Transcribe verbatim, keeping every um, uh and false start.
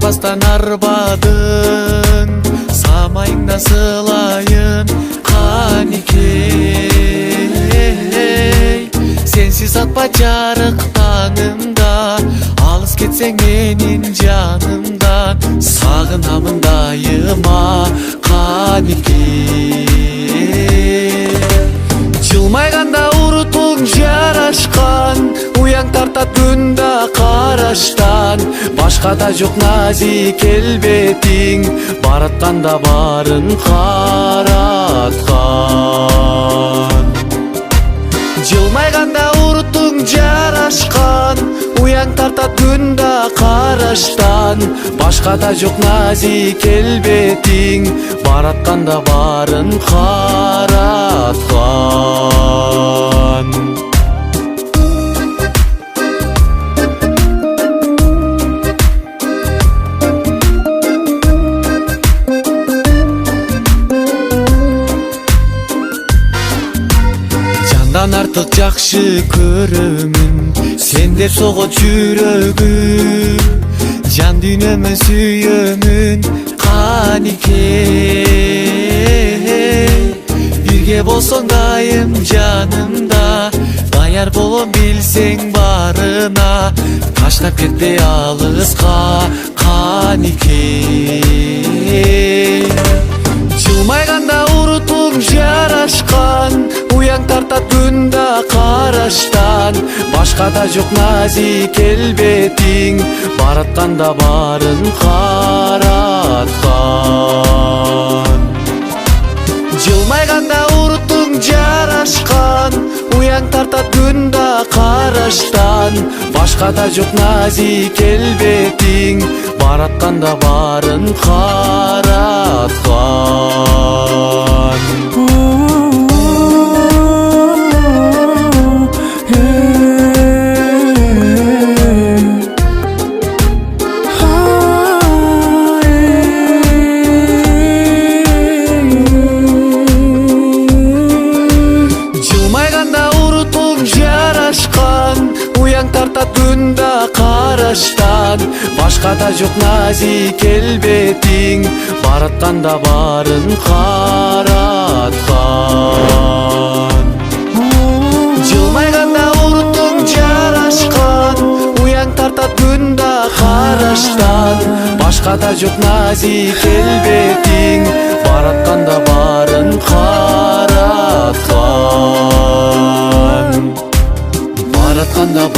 айтпастан арбадың, самайыңда сылайын каникей. Сенсиз атпа жарык таңымда, алыс кетсең менин жанымдан. Сагынамын дайыма каникей. Жылмайганда урутуң жарашкан, уяң тартат күндө караштан. Башкада жок назик келбетиң, баратканда барын караткан. Жылмайганда урутуң жарашкан, уяң тартат күндө караштан. Башкада жок назик келбетиң, баратканда барын караткан. Жандан артык жакшы көрөмүн, сендер согот жүрөгүм. Жан дүйнөмө сүйөмүн каникей. Бирге болсоң дайым жанымда, даяр болом билсең барына. Таштап кетпе алыска каникей. Жылмайганда урутуң жарашкан, уяң тартат күндө караштан. Башкада жок назик келбетиң, баратканда барын караткан. Жылмайганда урутуң жарашкан, уяң тартат күндө караштан. Башкада жок назик келбетиң, баратканда барын караткан. Жылмайганда урутуң жарашкан, уяң тартат күндө караштан. Башкада жок назик келбетиң, баратканда барын караткан. Жылмайганда урутуң жарашкан, уяң тартат күндө караштан. Башкада жок назик келбетиң, баратканда барын караткан. Баратканда